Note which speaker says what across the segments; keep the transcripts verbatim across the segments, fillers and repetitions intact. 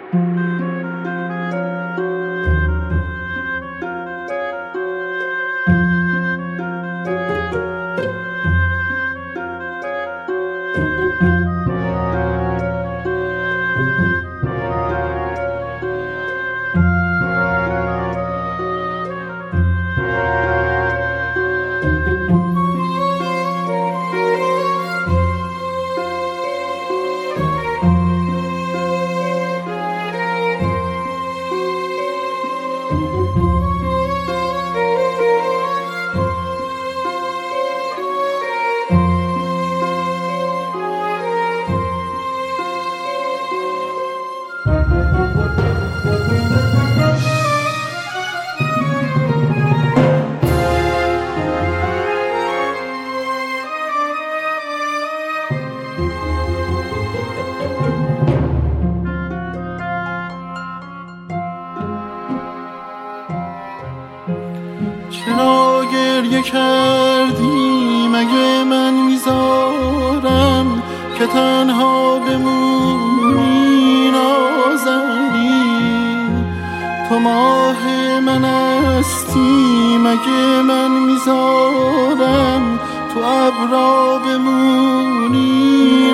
Speaker 1: چرا گریه کردی مگه من میذارم که تنها بمونی نازنین؟ تو ماه من هستی مگه من میذارم تو ابرا بمونی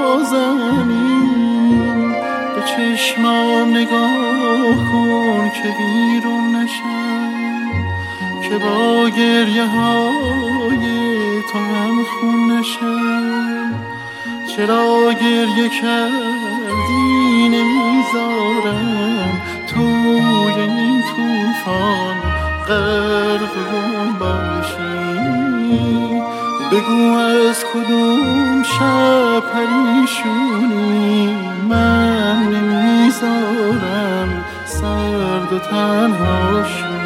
Speaker 1: نازنین؟ به چشمام نگاه کن که بیرون نشم، که با گریه های تو هم خون نشم. چرا گریه کردی نمیذارم توی این طوفان غرق گم باشی؟ بگو از کدوم شب پریشونی من نمیذارم سرد و تنها شی؟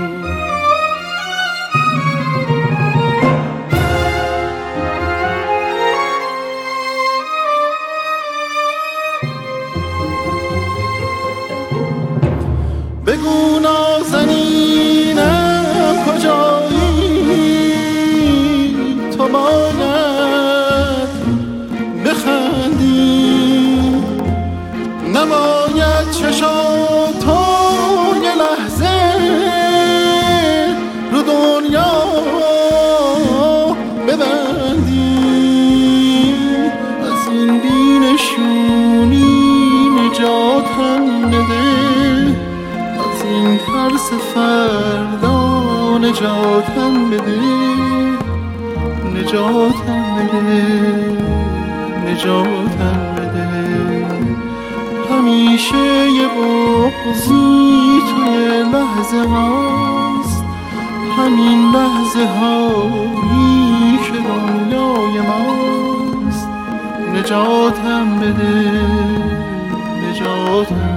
Speaker 1: بگو نازنینم کجایی؟ تو باید بخندی، نباید چشاتو یه لحظه رو دنیا ببندی. از این بینشونی نجاتم بده، این ترس فردا نجاتم بده، نجاتم بده، نجاتم بده. همیشه یه بغضی توی لحظه هاست، همین لحظه هایی که دنیای ماست. نجاتم بده، نجاتم